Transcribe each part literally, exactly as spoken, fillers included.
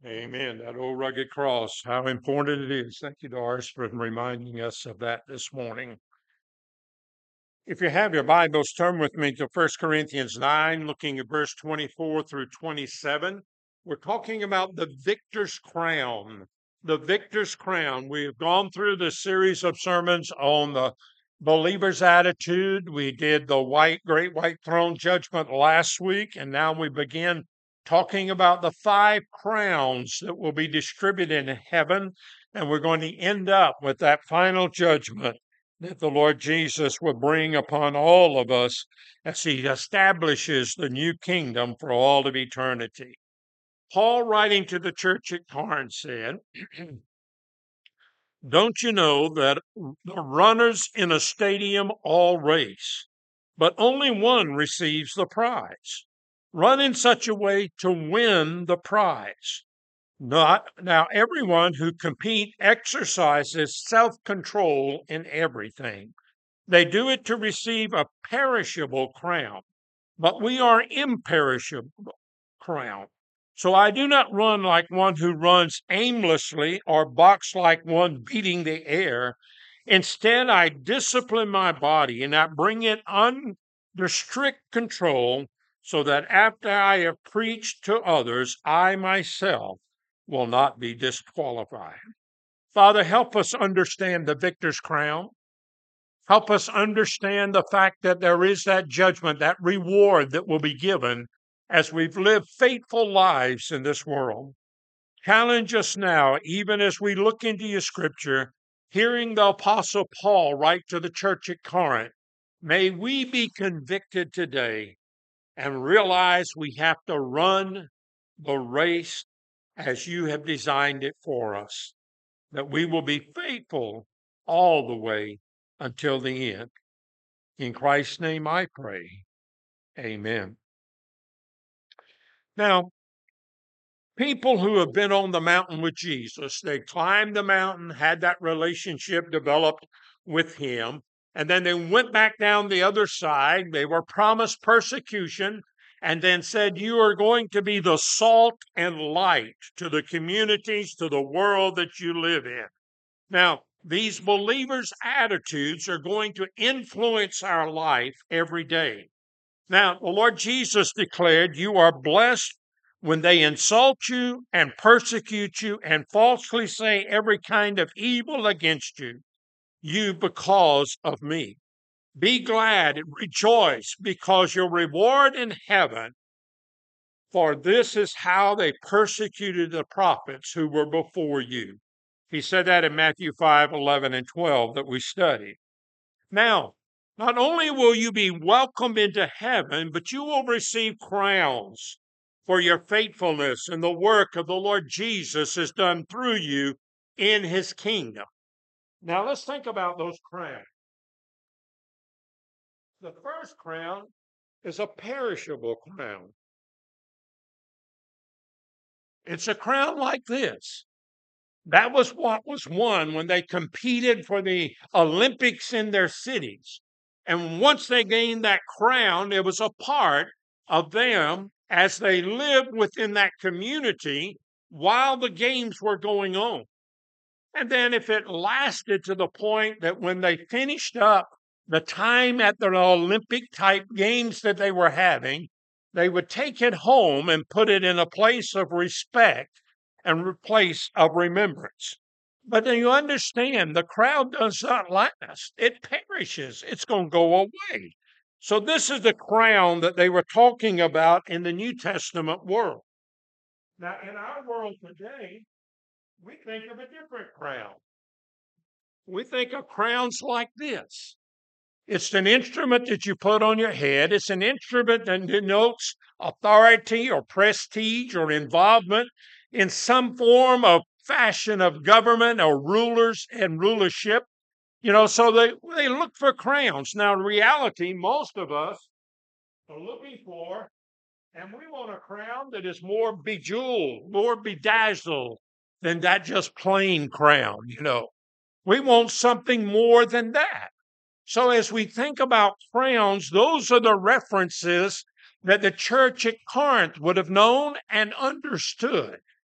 Amen. That old rugged cross, how important it is. Thank you, Doris, for reminding us of that this morning. If you have your Bibles, turn with me to First Corinthians nine, looking at verse twenty-four through twenty-seven. We're talking about the victor's crown. The victor's crown. We've gone through the series of sermons on the believer's attitude. We did the white, great white throne judgment last week, and now we begin talking about the five crowns that will be distributed in heaven. And we're going to end up with that final judgment that the Lord Jesus will bring upon all of us as he establishes the new kingdom for all of eternity. Paul, writing to the church at Corinth, said, "Don't you know that the runners in a stadium all race, but only one receives the prize? Run in such a way to win the prize. Not now, everyone who compete exercises self-control in everything. They do it to receive a perishable crown, but we are imperishable crown. So I do not run like one who runs aimlessly or box like one beating the air. Instead, I discipline my body and I bring it under strict control so that after I have preached to others, I myself will not be disqualified." Father, help us understand the victor's crown. Help us understand the fact that there is that judgment, that reward that will be given as we've lived faithful lives in this world. Challenge us now, even as we look into your scripture, hearing the Apostle Paul write to the church at Corinth. May we be convicted today and realize we have to run the race as you have designed it for us, that we will be faithful all the way until the end. In Christ's name I pray. Amen. Now, people who have been on the mountain with Jesus, they climbed the mountain, had that relationship developed with him, and then they went back down the other side. They were promised persecution and then said, "You are going to be the salt and light to the communities, to the world that you live in." Now, these believers' attitudes are going to influence our life every day. Now, the Lord Jesus declared, "You are blessed when they insult you and persecute you and falsely say every kind of evil against you, you because of me. Be glad and rejoice, because your reward in heaven, for this is how they persecuted the prophets who were before you." He said that in Matthew five, eleven, and twelve that we studied. Now, not only will you be welcomed into heaven, but you will receive crowns for your faithfulness and the work of the Lord Jesus has done through you in his kingdom. Now, let's think about those crowns. The first crown is a perishable crown. It's a crown like this. That was what was won when they competed for the Olympics in their cities. And once they gained that crown, it was a part of them as they lived within that community while the games were going on. And then if it lasted to the point that when they finished up the time at the Olympic type games that they were having, they would take it home and put it in a place of respect and a place of remembrance. But then you understand the crowd does not last. It perishes. It's going to go away. So this is the crown that they were talking about in the New Testament world. Now, in our world today, we think of a different crown. We think of crowns like this. It's an instrument that you put on your head. It's an instrument that denotes authority or prestige or involvement in some form of fashion of government or rulers and rulership. You know, so they, they look for crowns. Now, in reality, most of us are looking for, and we want a crown that is more bejeweled, more bedazzled than that just plain crown, you know. We want something more than that. So as we think about crowns, those are the references that the church at Corinth would have known and understood.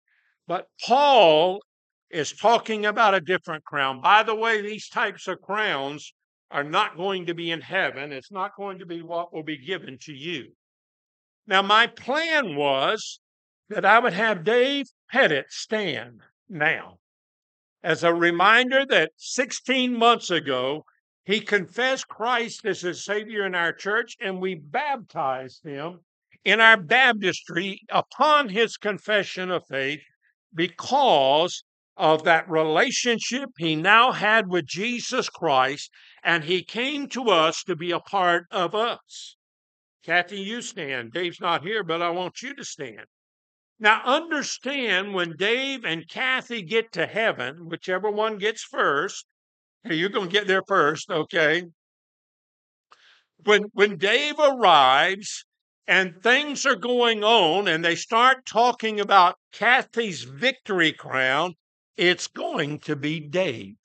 But Paul is talking about a different crown. By the way, these types of crowns are not going to be in heaven. It's not going to be what will be given to you. Now, my plan was that I would have Dave Pettit stand now as a reminder that sixteen months ago, he confessed Christ as his Savior in our church, and we baptized him in our baptistry upon his confession of faith because of that relationship he now had with Jesus Christ, and he came to us to be a part of us. Kathy, you stand. Dave's not here, but I want you to stand. Now, understand when Dave and Kathy get to heaven, whichever one gets first, hey, you're going to get there first, okay? When, when Dave arrives and things are going on and they start talking about Kathy's victory crown, it's going to be Dave.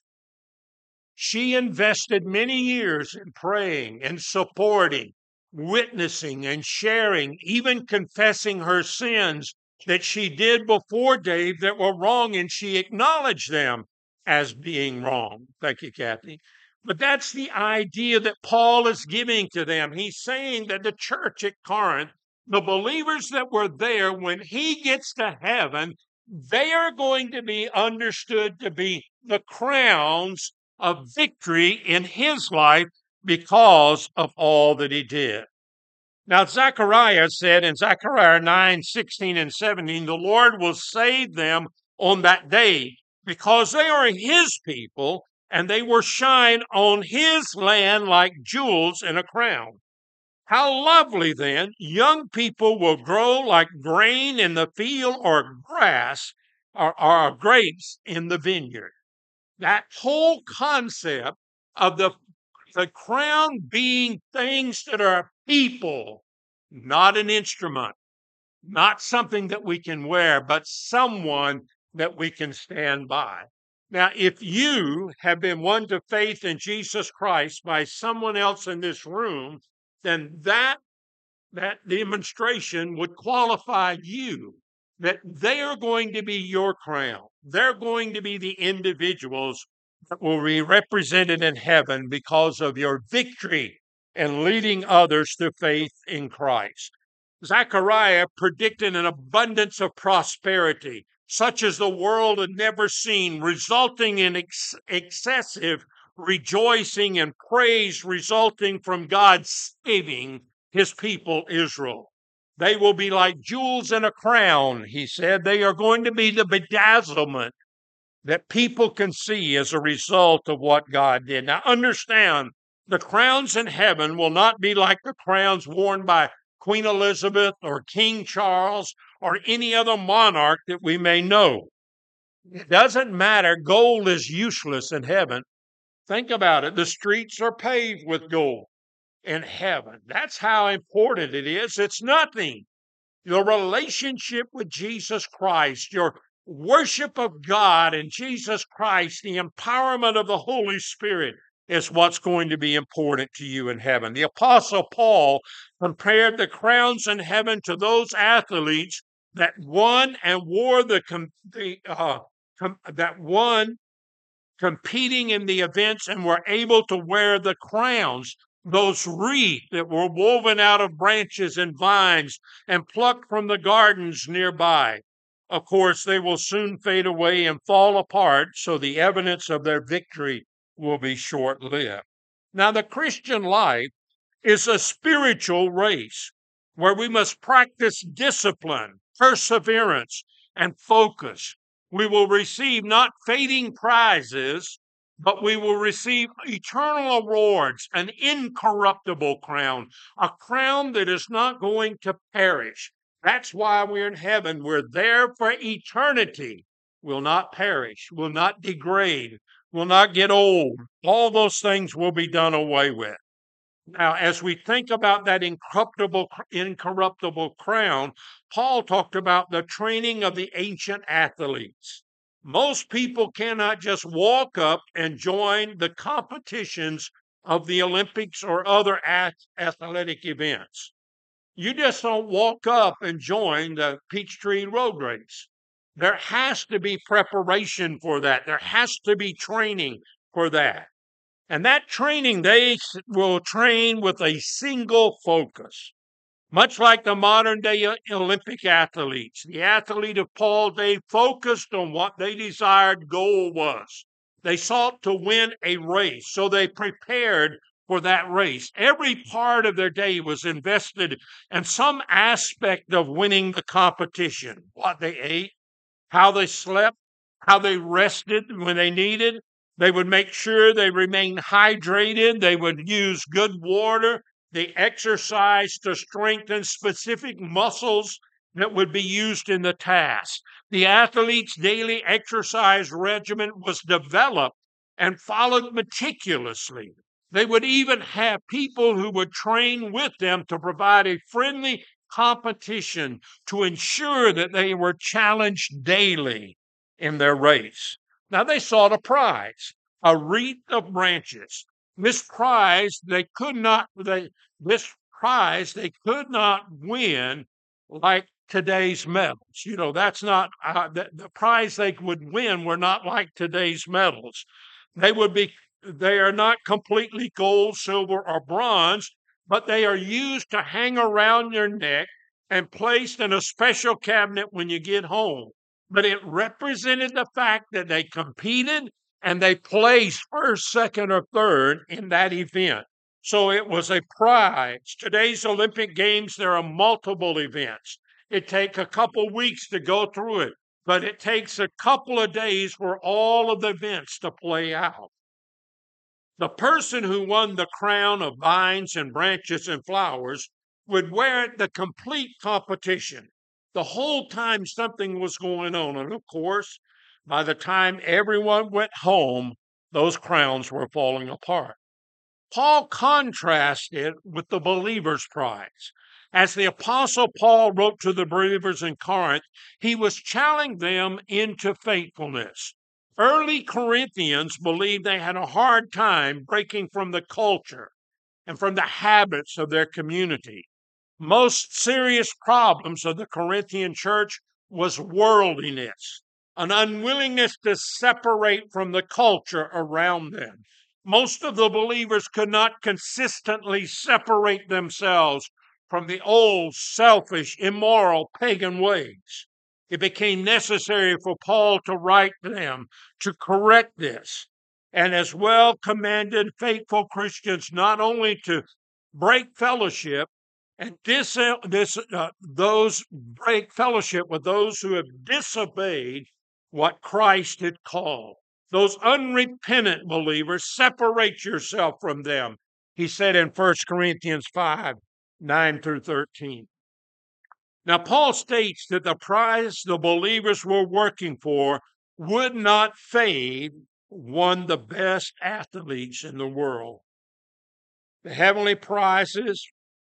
She invested many years in praying and supporting, witnessing and sharing, even confessing her sins that she did before Dave that were wrong, and she acknowledged them as being wrong. Thank you, Kathy. But that's the idea that Paul is giving to them. He's saying that the church at Corinth, the believers that were there, when he gets to heaven, they are going to be understood to be the crowns of victory in his life because of all that he did. Now, Zechariah said in Zechariah nine, sixteen and seventeen, the Lord will save them on that day because they are his people and they will shine on his land like jewels in a crown. How lovely then, young people will grow like grain in the field or grass or, or grapes in the vineyard. That whole concept of the, the crown being things that are people, not an instrument, not something that we can wear, but someone that we can stand by. Now, if you have been won to faith in Jesus Christ by someone else in this room, then that, that demonstration would qualify you, that they are going to be your crown. They're going to be the individuals that will be represented in heaven because of your victory and leading others to faith in Christ. Zechariah predicted an abundance of prosperity, such as the world had never seen, resulting in ex- excessive rejoicing and praise resulting from God saving his people Israel. They will be like jewels in a crown, he said. They are going to be the bedazzlement that people can see as a result of what God did. Now, understand, the crowns in heaven will not be like the crowns worn by Queen Elizabeth or King Charles or any other monarch that we may know. It doesn't matter. Gold is useless in heaven. Think about it. The streets are paved with gold in heaven. That's how important it is. It's nothing. Your relationship with Jesus Christ, your worship of God and Jesus Christ, the empowerment of the Holy Spirit is what's going to be important to you in heaven. The Apostle Paul compared the crowns in heaven to those athletes that won and wore the, the uh, com- that won competing in the events and were able to wear the crowns, those wreaths that were woven out of branches and vines and plucked from the gardens nearby. Of course, they will soon fade away and fall apart, so the evidence of their victory will be short lived. Now, the Christian life is a spiritual race where we must practice discipline, perseverance, and focus. We will receive not fading prizes, but we will receive eternal awards, an incorruptible crown, a crown that is not going to perish. That's why we're in heaven. We're there for eternity. Will not perish, will not degrade, will not get old. All those things will be done away with. Now, as we think about that incorruptible, incorruptible crown, Paul talked about the training of the ancient athletes. Most people cannot just walk up and join the competitions of the Olympics or other athletic events. You just don't walk up and join the Peachtree Road Race. There has to be preparation for that. There has to be training for that. And that training, they will train with a single focus. Much like the modern day Olympic athletes, the athlete of Paul, they focused on what their desired goal was. They sought to win a race, so they prepared for that race. Every part of their day was invested in some aspect of winning the competition. What they ate, how they slept, how they rested when they needed. They would make sure they remained hydrated. They would use good water. They exercised to strengthen specific muscles that would be used in the task. The athlete's daily exercise regimen was developed and followed meticulously. They would even have people who would train with them to provide a friendly competition to ensure that they were challenged daily in their race. Now they sought a prize, a wreath of branches. This prize they could not they this prize they could not win like today's medals. You know, that's not uh, the, the prize they would win were not like today's medals. They would be they are not completely gold, silver, or bronze, but they are used to hang around your neck and placed in a special cabinet when you get home. But it represented the fact that they competed and they placed first, second, or third in that event. So it was a prize. Today's Olympic Games, there are multiple events. It takes a couple weeks to go through it, but it takes a couple of days for all of the events to play out. The person who won the crown of vines and branches and flowers would wear it the complete competition, the whole time something was going on. And of course, by the time everyone went home, those crowns were falling apart. Paul contrasted with the believer's prize. As the Apostle Paul wrote to the believers in Corinth, he was challenging them into faithfulness. Early Corinthians believed they had a hard time breaking from the culture and from the habits of their community. Most serious problems of the Corinthian church was worldliness, an unwillingness to separate from the culture around them. Most of the believers could not consistently separate themselves from the old, selfish, immoral, pagan ways. It became necessary for Paul to write them to correct this, and as well commanded faithful Christians not only to break fellowship and dis, dis, uh, those break fellowship with those who have disobeyed what Christ had called. Those unrepentant believers, separate yourself from them, he said in First Corinthians five, nine through thirteen. Now, Paul states that the prize the believers were working for would not fade, won the best athletes in the world. The heavenly prizes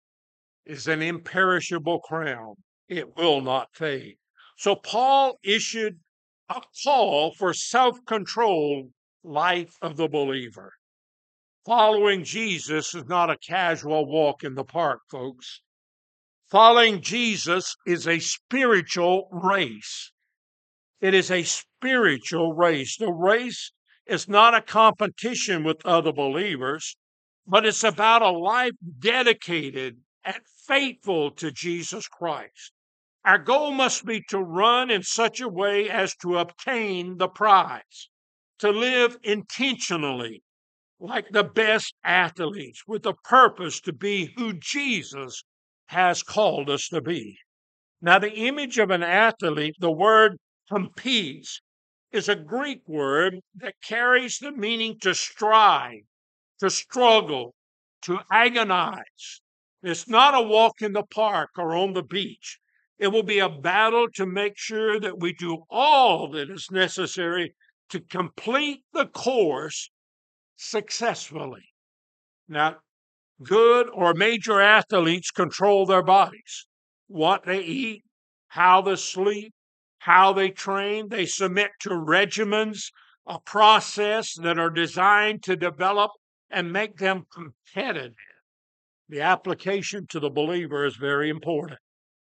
is an imperishable crown. It will not fade. So Paul issued a call for self-controlled life of the believer. Following Jesus is not a casual walk in the park, folks. Following Jesus is a spiritual race. It is a spiritual race. The race is not a competition with other believers, but it's about a life dedicated and faithful to Jesus Christ. Our goal must be to run in such a way as to obtain the prize, to live intentionally like the best athletes with a purpose to be who Jesus has called us to be. Now, the image of an athlete, the word competes, is a Greek word that carries the meaning to strive, to struggle, to agonize. It's not a walk in the park or on the beach. It will be a battle to make sure that we do all that is necessary to complete the course successfully. Now, good or major athletes control their bodies, what they eat, how they sleep, how they train. They submit to regimens, a process that are designed to develop and make them competitive. The application to the believer is very important.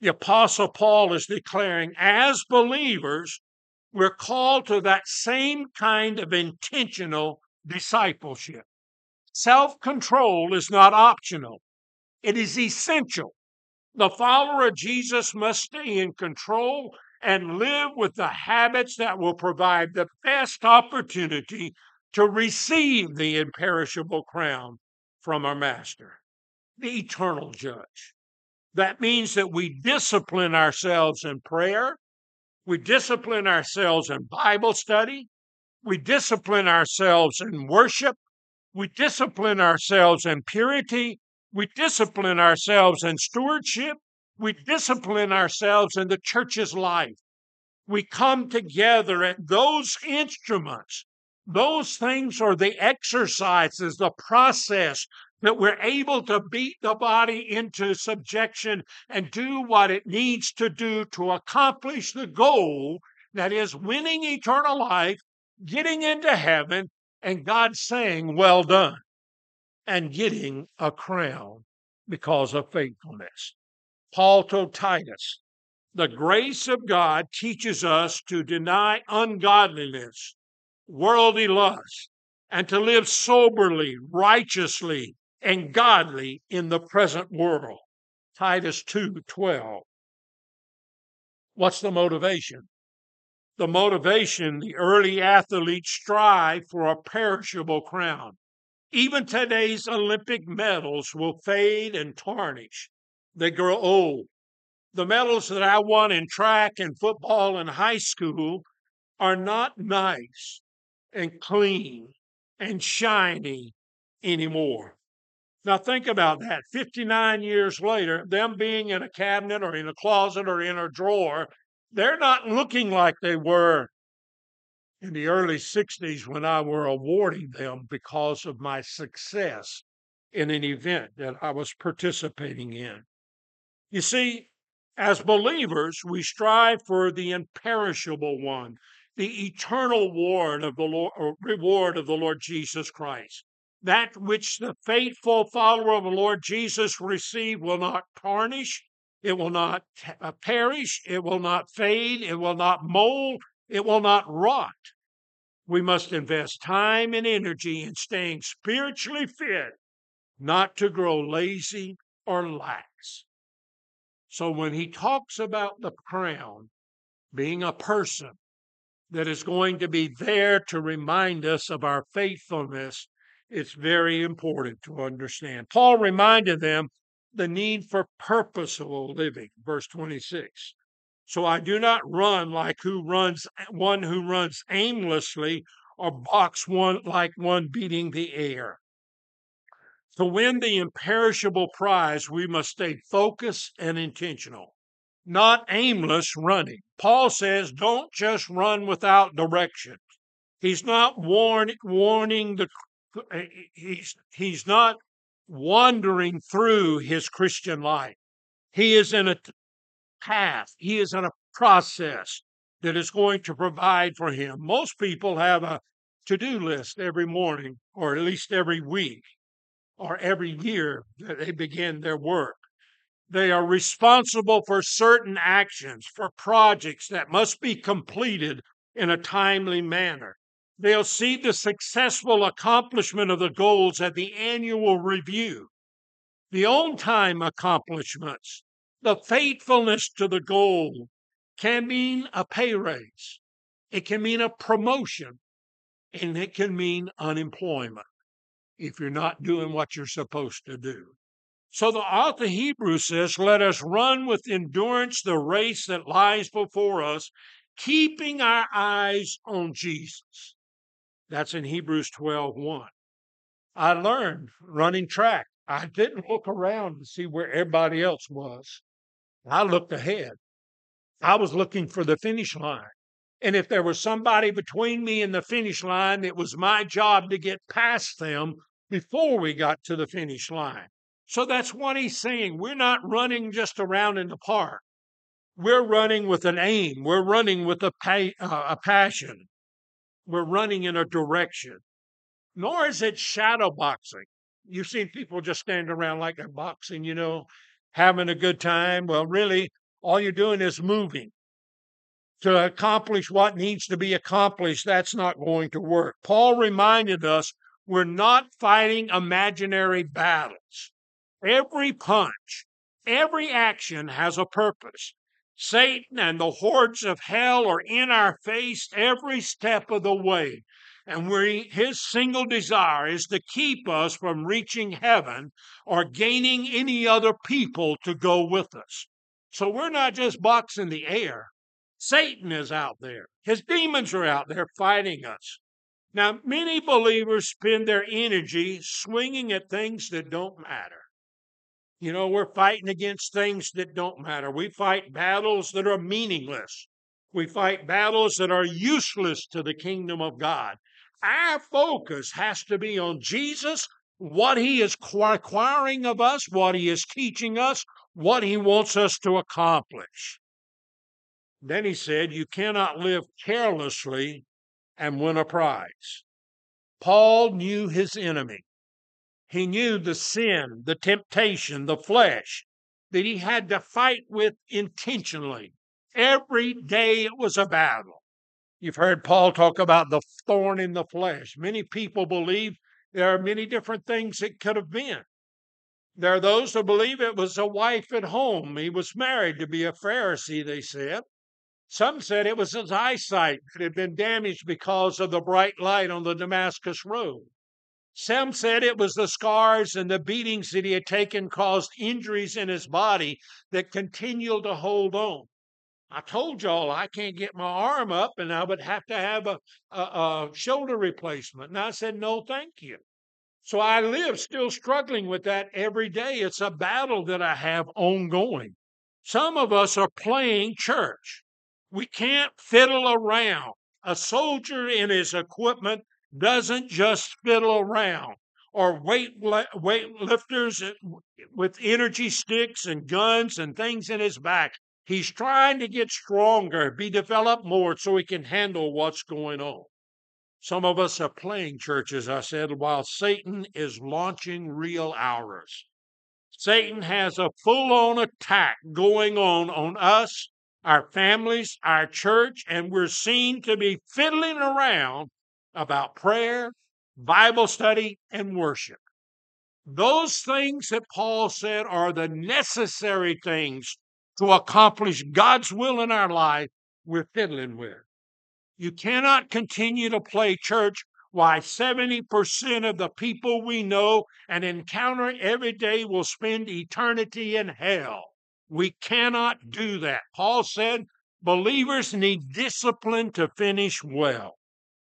The Apostle Paul is declaring, as believers, we're called to that same kind of intentional discipleship. Self-control is not optional. It is essential. The follower of Jesus must stay in control and live with the habits that will provide the best opportunity to receive the imperishable crown from our Master, the eternal judge. That means that we discipline ourselves in prayer. We discipline ourselves in Bible study. We discipline ourselves in worship. We discipline ourselves in purity. We discipline ourselves in stewardship. We discipline ourselves in the church's life. We come together at those instruments. Those things are the exercises, the process that we're able to beat the body into subjection and do what it needs to do to accomplish the goal, that is winning eternal life, getting into heaven, and God saying, well done, and getting a crown because of faithfulness. Paul told Titus, the grace of God teaches us to deny ungodliness, worldly lust, and to live soberly, righteously, and godly in the present world. Titus two twelve. What's the motivation? The motivation, the early athletes strive for a perishable crown. Even today's Olympic medals will fade and tarnish. They grow old. The medals that I won in track and football in high school are not nice and clean and shiny anymore. Now think about that. fifty-nine years later, them being in a cabinet or in a closet or in a drawer, they're not looking like they were in the early sixties when I were awarding them because of my success in an event that I was participating in. You see, as believers, we strive for the imperishable one, the eternal reward of the Lord, or reward of the Lord Jesus Christ. That which the faithful follower of the Lord Jesus receive will not tarnish, it will not perish, it will not fade, it will not mold, it will not rot. We must invest time and energy in staying spiritually fit, not to grow lazy or lax. So when he talks about the crown being a person that is going to be there to remind us of our faithfulness, it's very important to understand. Paul reminded them the need for purposeful living, verse twenty-six. So I do not run like who runs one who runs aimlessly, or box one like one beating the air. To win the imperishable prize, we must stay focused and intentional, not aimless running. Paul says, don't just run without direction. He's not warn, warning the he's he's not wandering through his Christian life. He is in a path. He is in a process that is going to provide for him. Most people have a to-do list every morning, or at least every week, or every year that they begin their work. They are responsible for certain actions, for projects that must be completed in a timely manner. They'll see the successful accomplishment of the goals at the annual review. The on-time accomplishments, the faithfulness to the goal can mean a pay raise. It can mean a promotion, and it can mean unemployment if you're not doing what you're supposed to do. So the author of Hebrews says, let us run with endurance the race that lies before us, keeping our eyes on Jesus. That's in Hebrews twelve one. I learned running track. I didn't look around to see where everybody else was. I looked ahead. I was looking for the finish line. And if there was somebody between me and the finish line, it was my job to get past them before we got to the finish line. So that's what he's saying. We're not running just around in the park. We're running with an aim. We're running with a, pa- uh, a passion. We're running in a direction. Nor is it shadow boxing. You've seen people just stand around like they're boxing, you know, having a good time. Well, really, All you're doing is moving to accomplish what needs to be accomplished. That's not going to work. Paul reminded us we're not fighting imaginary battles. Every punch, every action has a purpose. Satan and the hordes of hell are in our face every step of the way. And we, his single desire is to keep us from reaching heaven or gaining any other people to go with us. So we're not just boxing the air. Satan is out there. His demons are out there fighting us. Now, many believers spend their energy swinging at things that don't matter. You know, we're fighting against things that don't matter. We fight battles that are meaningless. We fight battles that are useless to the kingdom of God. Our focus has to be on Jesus, what he is requiring of us, what he is teaching us, what he wants us to accomplish. Then he said, you cannot live carelessly and win a prize. Paul knew his enemy. He knew the sin, the temptation, the flesh that he had to fight with intentionally. Every day it was a battle. You've heard Paul talk about the thorn in the flesh. Many people believe there are many different things it could have been. There are those who believe it was a wife at home. He was married to be a Pharisee, they said. Some said it was his eyesight that had been damaged because of the bright light on the Damascus road. Some said it was the scars and the beatings that he had taken caused injuries in his body that continued to hold on. I told y'all I can't get my arm up and I would have to have a, a, a shoulder replacement. And I said, no, thank you. So I live still struggling with that every day. It's a battle that I have ongoing. Some of us are playing church. We can't fiddle around. A soldier in his equipment doesn't just fiddle around. Or weight weightlifters with energy sticks and guns and things in his back. He's trying to get stronger, be developed more so he can handle what's going on. Some of us are playing church, as I said, while Satan is launching real arrows. Satan has a full-on attack going on on us, our families, our church, and we're seen to be fiddling around about prayer, Bible study, and worship. Those things that Paul said are the necessary things to accomplish God's will in our life, we're fiddling with. You cannot continue to play church while seventy percent of the people we know and encounter every day will spend eternity in hell. We cannot do that. Paul said believers need discipline to finish well.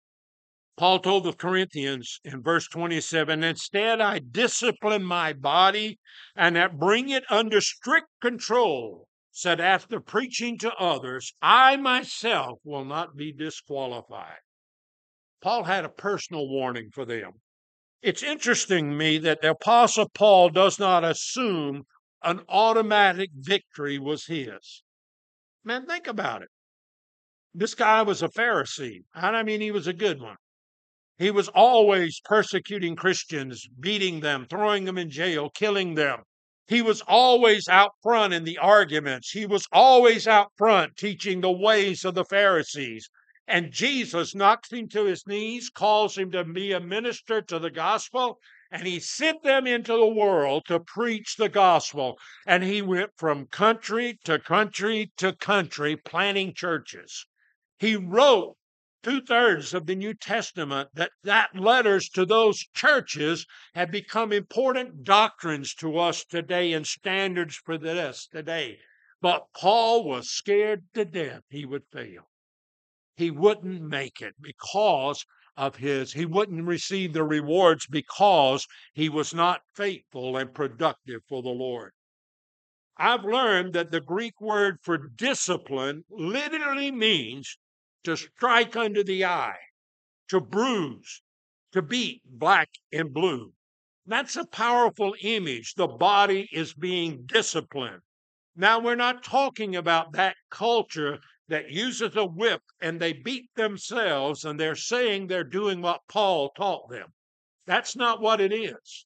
Paul told the Corinthians in verse twenty-seven, instead I discipline my body and I bring it under strict control, said after preaching to others, I myself will not be disqualified. Paul had a personal warning for them. It's interesting to me that the Apostle Paul does not assume an automatic victory was his. Man, think about it. This guy was a Pharisee. I mean, he was a good one. He was always persecuting Christians, beating them, throwing them in jail, killing them. He was always out front in the arguments. He was always out front teaching the ways of the Pharisees. And Jesus knocks him to his knees, calls him to be a minister to the gospel, and he sent them into the world to preach the gospel. And he went from country to country to country planting churches. He wrote two-thirds of the New Testament that, that letters to those churches have become important doctrines to us today and standards for this today. But Paul was scared to death he would fail. He wouldn't make it because of his, he wouldn't receive the rewards because he was not faithful and productive for the Lord. I've learned that the Greek word for discipline literally means to strike under the eye, to bruise, to beat black and blue. That's a powerful image. The body is being disciplined. Now, we're not talking about that culture that uses a whip and they beat themselves and they're saying they're doing what Paul taught them. That's not what it is.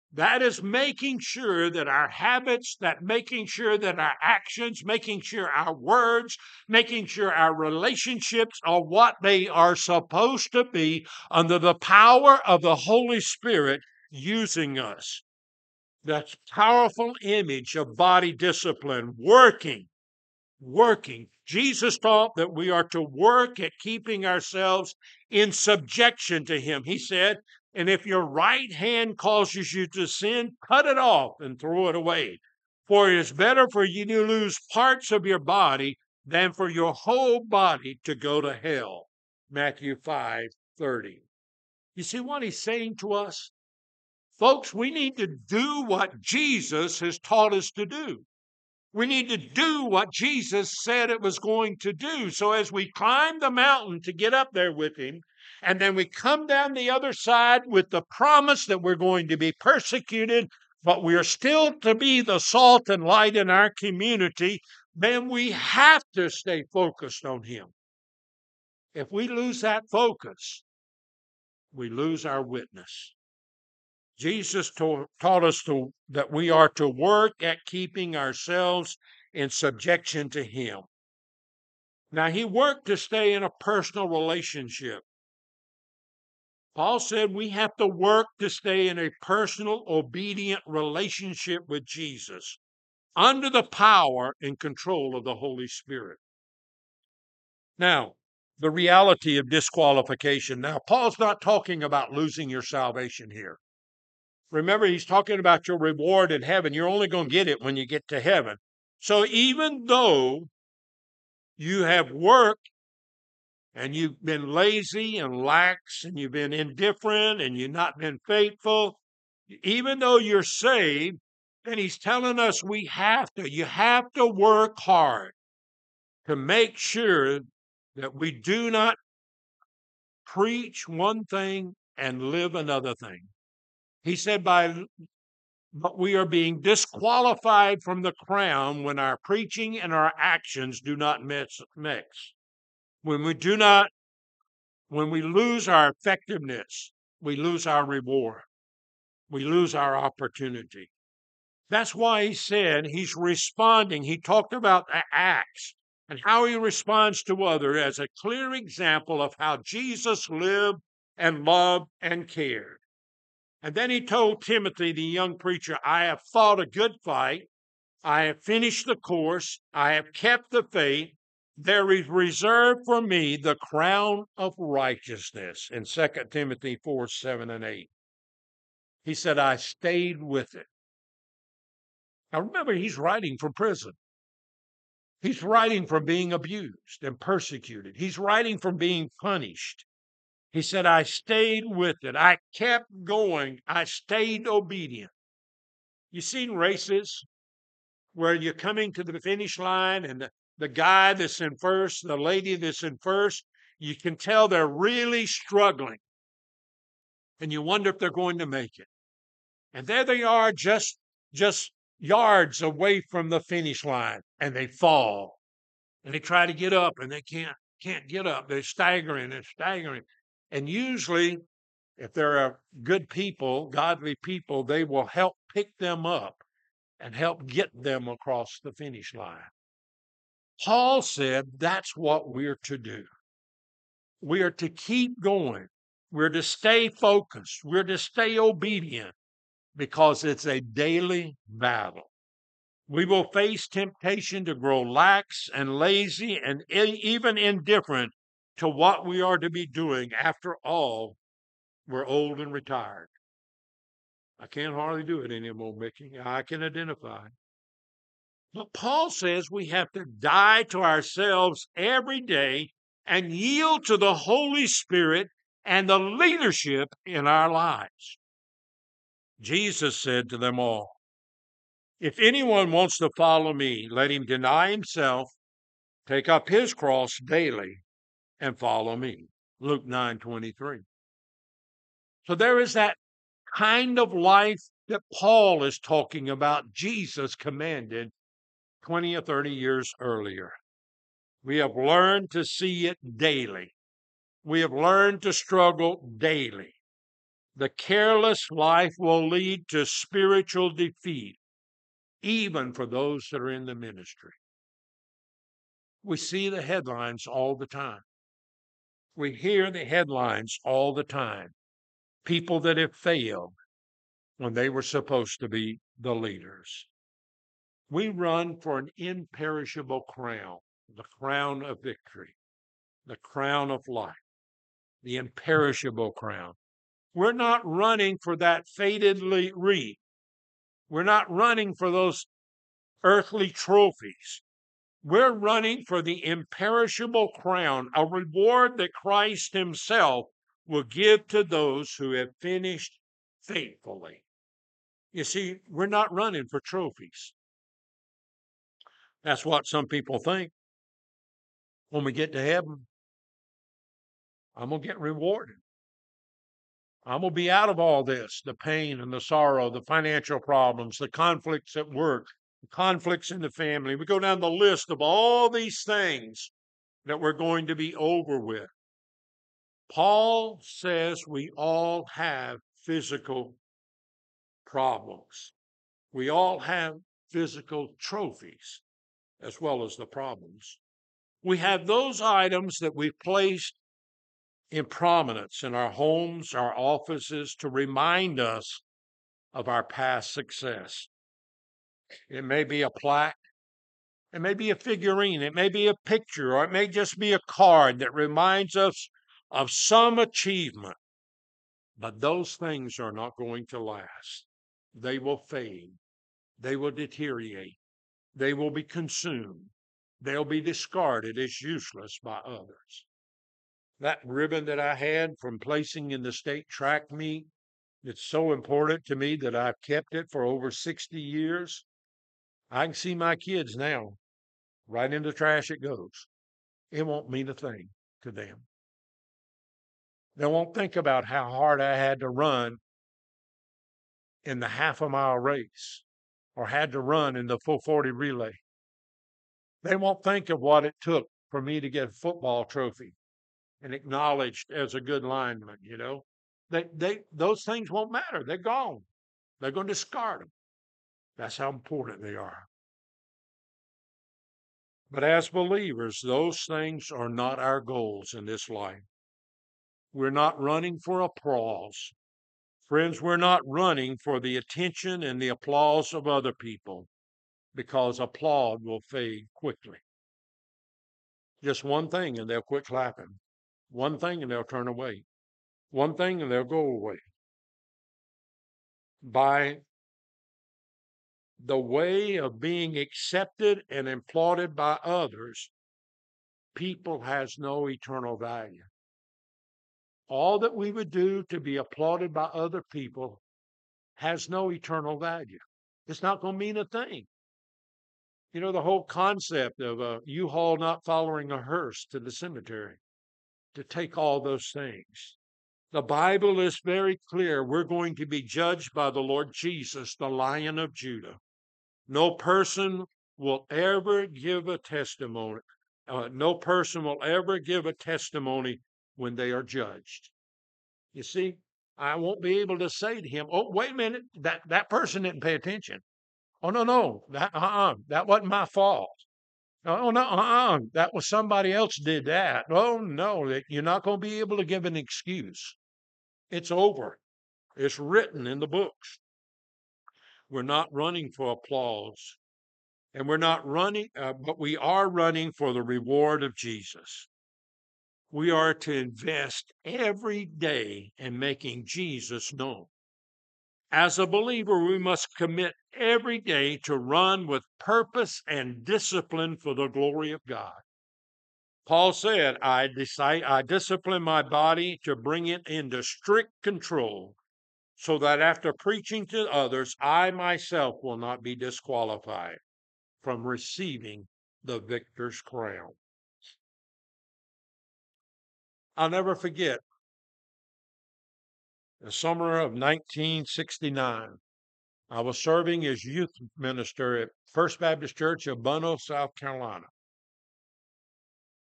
That is making sure that our habits, that making sure that our actions, making sure our words, making sure our relationships are what they are supposed to be under the power of the Holy Spirit using us. That's powerful image of body discipline, working, working. Jesus taught that we are to work at keeping ourselves in subjection to Him. He said, and if your right hand causes you to sin, cut it off and throw it away. For it is better for you to lose parts of your body than for your whole body to go to hell. Matthew five thirty. You see what He's saying to us? Folks, we need to do what Jesus has taught us to do. We need to do what Jesus said it was going to do. So as we climb the mountain to get up there with Him, and then we come down the other side with the promise that we're going to be persecuted, but we are still to be the salt and light in our community, then we have to stay focused on Him. If we lose that focus, we lose our witness. Jesus taught, taught us to, that we are to work at keeping ourselves in subjection to Him. Now, He worked to stay in a personal relationship. Paul said we have to work to stay in a personal, obedient relationship with Jesus under the power and control of the Holy Spirit. Now, the reality of disqualification. Now, Paul's not talking about losing your salvation here. Remember, he's talking about your reward in heaven. You're only going to get it when you get to heaven. So even though you have worked and you've been lazy and lax and you've been indifferent and you've not been faithful, even though you're saved, then he's telling us we have to, you have to work hard to make sure that we do not preach one thing and live another thing. He said, by but we are being disqualified from the crown when our preaching and our actions do not mix. mix. When we do not, when we lose our effectiveness, we lose our reward. We lose our opportunity. That's why he said he's responding. He talked about the acts and how he responds to others as a clear example of how Jesus lived and loved and cared. And then he told Timothy, the young preacher, I have fought a good fight. I have finished the course. I have kept the faith. There is reserved for me the crown of righteousness in Second Timothy four, seven, and eight. He said, I stayed with it. Now remember, he's writing from prison. He's writing from being abused and persecuted. He's writing from being punished. He said, I stayed with it. I kept going. I stayed obedient. You've seen races where you're coming to the finish line and the, the guy that's in first, the lady that's in first, you can tell they're really struggling. And you wonder if they're going to make it. And there they are, just, just yards away from the finish line, and they fall. And they try to get up, and they can't, can't get up. They're staggering and staggering. And usually, if they're good people, godly people, they will help pick them up and help get them across the finish line. Paul said that's what we're to do. We are to keep going. We're to stay focused. We're to stay obedient because it's a daily battle. We will face temptation to grow lax and lazy and even indifferent to what we are to be doing. After all, we're old and retired. I can't hardly do it anymore, Mickey. I can identify. But Paul says we have to die to ourselves every day and yield to the Holy Spirit and the leadership in our lives. Jesus said to them all, if anyone wants to follow me, let him deny himself, take up his cross daily, and follow me. Luke nine twenty-three. So there is that kind of life that Paul is talking about, Jesus commanded twenty or thirty years earlier. We have learned to see it daily. We have learned to struggle daily. The careless life will lead to spiritual defeat, even for those that are in the ministry. We see the headlines all the time. We hear the headlines all the time. People that have failed when they were supposed to be the leaders. We run for an imperishable crown, the crown of victory, the crown of life, the imperishable crown. We're not running for that faded wreath. We're not running for those earthly trophies. We're running for the imperishable crown, a reward that Christ himself will give to those who have finished faithfully. You see, we're not running for trophies. That's what some people think. When we get to heaven, I'm going to get rewarded. I'm going to be out of all this, the pain and the sorrow, the financial problems, the conflicts at work, the conflicts in the family. We go down the list of all these things that we're going to be over with. Paul says we all have physical problems. We all have physical trophies as well as the problems. We have those items that we've placed in prominence in our homes, our offices, to remind us of our past success. It may be a plaque, it may be a figurine, it may be a picture, or it may just be a card that reminds us of some achievement. But those things are not going to last. They will fade. They will deteriorate. They will be consumed. They'll be discarded as useless by others. That ribbon that I had from placing in the state track meet, it's so important to me that I've kept it for over sixty years. I can see my kids now. Right in the trash it goes. It won't mean a thing to them. They won't think about how hard I had to run in the half a mile race or had to run in the full forty relay. They won't think of what it took for me to get a football trophy and acknowledged as a good lineman, you know. They, they, those things won't matter. They're gone. They're going to discard them. That's how important they are. But as believers, those things are not our goals in this life. We're not running for applause. Friends, we're not running for the attention and the applause of other people, because applaud will fade quickly. Just one thing and they'll quit clapping. One thing and they'll turn away. One thing and they'll go away. By the way of being accepted and applauded by others, people has no eternal value. All that we would do to be applauded by other people has no eternal value. It's not going to mean a thing. You know, the whole concept of a U-Haul not following a hearse to the cemetery to take all those things. The Bible is very clear. We're going to be judged by the Lord Jesus, the Lion of Judah. No person will ever give a testimony. Uh, no person will ever give a testimony when they are judged. You see, I won't be able to say to him, oh, wait a minute, that, that person didn't pay attention. Oh, no, no, that, uh-uh, that wasn't my fault. Oh, no, uh-uh, that was somebody else did that. Oh, no, you're not going to be able to give an excuse. It's over. It's written in the books. We're not running for applause. And we're not running, uh, but we are running for the reward of Jesus. We are to invest every day in making Jesus known. As a believer, we must commit every day to run with purpose and discipline for the glory of God. Paul said, I, decide, I discipline my body to bring it into strict control, so that after preaching to others, I myself will not be disqualified from receiving the victor's crown. I'll never forget the summer of nineteen sixty-nine. I was serving as youth minister at First Baptist Church of Bunno, South Carolina.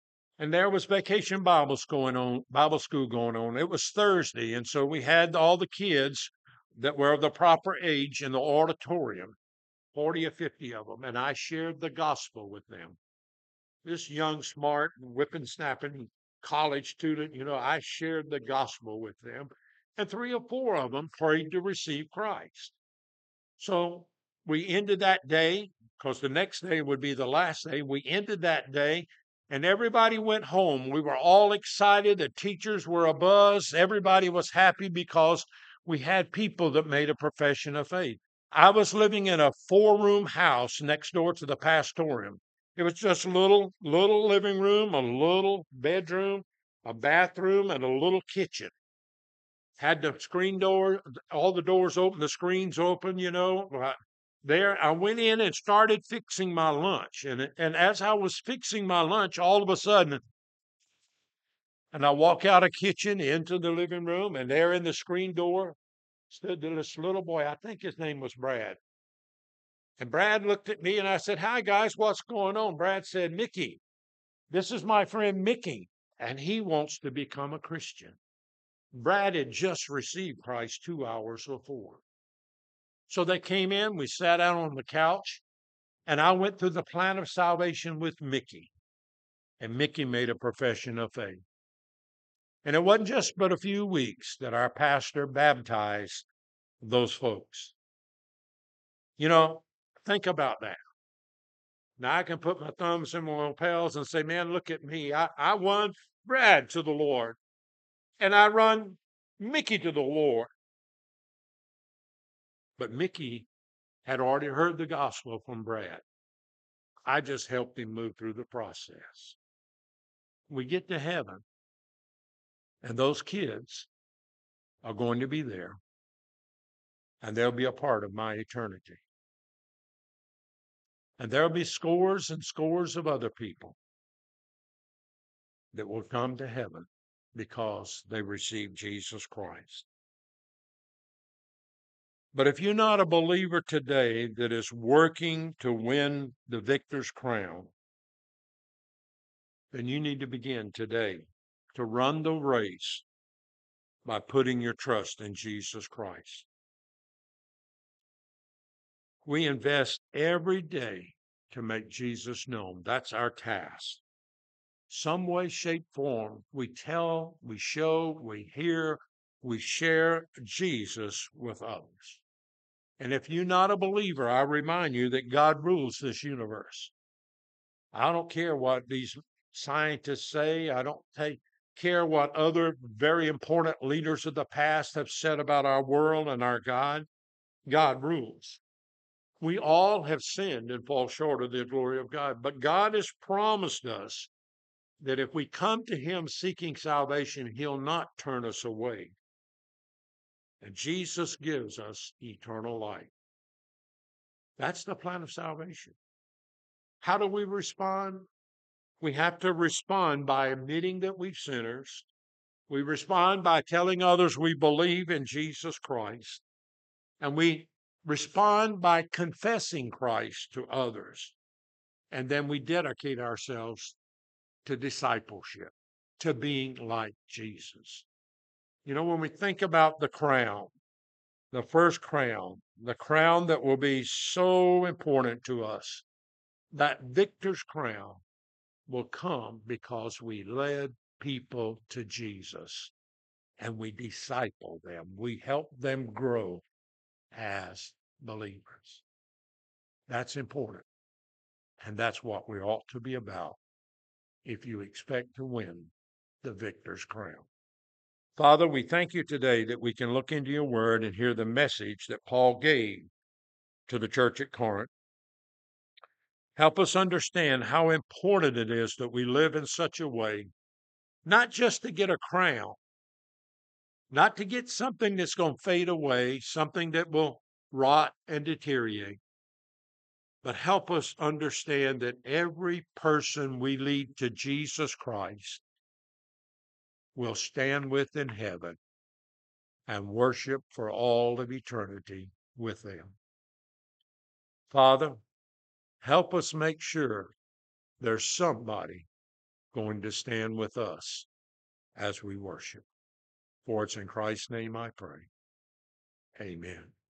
And there was vacation Bible school going on, Bible school going on. It was Thursday, and so we had all the kids that were of the proper age in the auditorium, forty or fifty of them, and I shared the gospel with them. This young, smart, whipping, snapping college student, you know, I shared the gospel with them, and three or four of them prayed to receive Christ. So we ended that day, because the next day would be the last day. We ended that day, and everybody went home. We were all excited. The teachers were abuzz. Everybody was happy because we had people that made a profession of faith. I was living in a four-room house next door to the pastorium. It was just a little, little living room, a little bedroom, a bathroom, and a little kitchen. Had the screen door, all the doors open, the screens open, you know. Uh, There, I went in and started fixing my lunch. And, and as I was fixing my lunch, all of a sudden, and I walk out of the kitchen into the living room, and there in the screen door stood this little boy. I think his name was Brad. And Brad looked at me and I said, "Hi, guys, what's going on?" Brad said, "Mickey, this is my friend Mickey, and he wants to become a Christian." Brad had just received Christ two hours before. So they came in, we sat out on the couch, and I went through the plan of salvation with Mickey. And Mickey made a profession of faith. And it wasn't just but a few weeks that our pastor baptized those folks. You know, think about that. Now I can put my thumbs in my lapels and say, "Man, look at me. I, I won Brad to the Lord, and I run Mickey to the Lord." But Mickey had already heard the gospel from Brad. I just helped him move through the process. We get to heaven, and those kids are going to be there, and they'll be a part of my eternity. And there'll be scores and scores of other people that will come to heaven because they received Jesus Christ. But if you're not a believer today that is working to win the victor's crown, then you need to begin today to run the race by putting your trust in Jesus Christ. We invest every day to make Jesus known. That's our task. Some way, shape, form, we tell, we show, we hear, we share Jesus with others. And if you're not a believer, I remind you that God rules this universe. I don't care what these scientists say. I don't take, care what other very important leaders of the past have said about our world and our God. God rules. We all have sinned and fall short of the glory of God. But God has promised us that if we come to Him seeking salvation, He'll not turn us away. And Jesus gives us eternal life. That's the plan of salvation. How do we respond? We have to respond by admitting that we're sinners. We respond by telling others we believe in Jesus Christ. And we respond by confessing Christ to others. And then we dedicate ourselves to discipleship, to being like Jesus. You know, when we think about the crown, the first crown, the crown that will be so important to us, that victor's crown will come because we led people to Jesus and we disciple them. We help them grow as believers. That's important. And that's what we ought to be about if you expect to win the victor's crown. Father, we thank you today that we can look into your word and hear the message that Paul gave to the church at Corinth. Help us understand how important it is that we live in such a way, not just to get a crown, not to get something that's going to fade away, something that will rot and deteriorate, but help us understand that every person we lead to Jesus Christ will stand with in heaven and worship for all of eternity with them. Father, help us make sure there's somebody going to stand with us as we worship. For it's in Christ's name I pray. Amen.